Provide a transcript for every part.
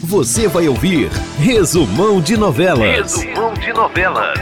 Você vai ouvir Resumão de Novelas. Resumão de Novelas.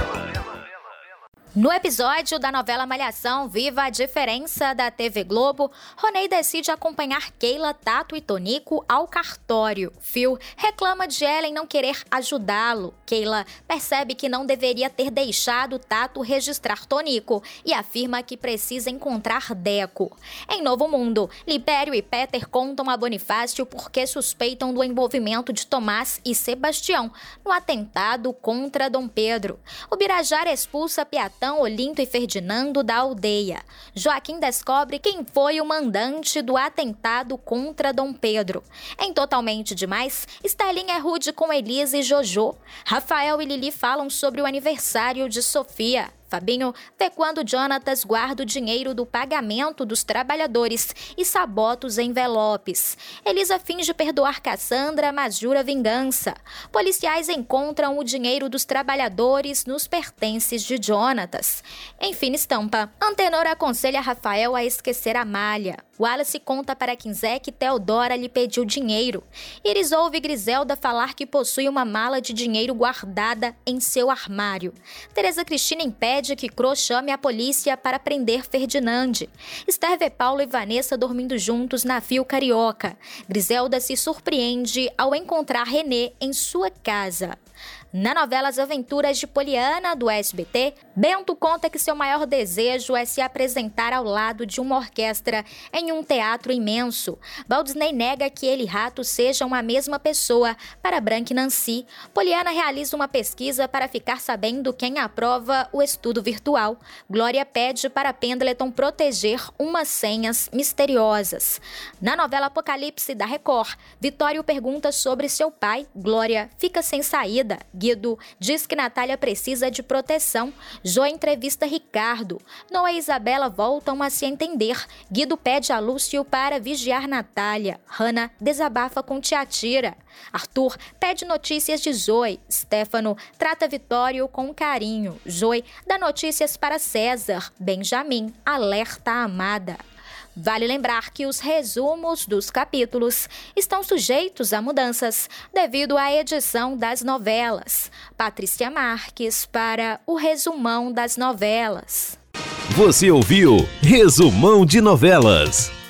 No episódio da novela Malhação Viva a Diferença da TV Globo, Ronei decide acompanhar Keila, Tato e Tonico ao cartório. Phil reclama de Ellen não querer ajudá-lo. Keila percebe que não deveria ter deixado Tato registrar Tonico e afirma que precisa encontrar Deco. Em Novo Mundo, Libério e Peter contam a Bonifácio porque suspeitam do envolvimento de Tomás e Sebastião no atentado contra Dom Pedro. O Birajara expulsa Piatã, Olinto e Ferdinando da aldeia. Joaquim descobre quem foi o mandante do atentado contra Dom Pedro. Em Totalmente Demais, Estelinha é rude com Elisa e Jojo. Rafael e Lili falam sobre o aniversário de Sofia. Fabinho vê quando Jonatas guarda o dinheiro do pagamento dos trabalhadores e sabota os envelopes. Elisa finge perdoar Cassandra, mas jura vingança. Policiais encontram o dinheiro dos trabalhadores nos pertences de Jonatas. Em fina estampa, Antenor aconselha Rafael a esquecer Amália. Wallace conta para Quinzé que Teodora lhe pediu dinheiro. Iris ouve Griselda falar que possui uma mala de dinheiro guardada em seu armário. Tereza Cristina impede que Cro chame a polícia para prender Ferdinand. Esther vê Paulo e Vanessa dormindo juntos na Fio Carioca. Griselda se surpreende ao encontrar Renê em sua casa. Na novela As Aventuras de Poliana, do SBT, Bento conta que seu maior desejo é se apresentar ao lado de uma orquestra em um teatro imenso. Valdisney nega que ele e Rato sejam a mesma pessoa para Branca e Nancy. Poliana realiza uma pesquisa para ficar sabendo quem aprova o estudo virtual. Glória pede para Pendleton proteger umas senhas misteriosas. Na novela Apocalipse, da Record, Vitório pergunta sobre seu pai. Glória fica sem saída. Guido diz que Natália precisa de proteção. Jô entrevista Ricardo. Noah e Isabela voltam a se entender. Guido pede a Lúcio para vigiar Natália. Hannah desabafa com Tiatira. Arthur pede notícias de Zoe. Stefano trata Vitório com carinho. Zoe dá notícias para César. Benjamin alerta a amada. Vale lembrar que os resumos dos capítulos estão sujeitos a mudanças devido à edição das novelas. Patrícia Marques para o Resumão das Novelas. Você ouviu Resumão de Novelas.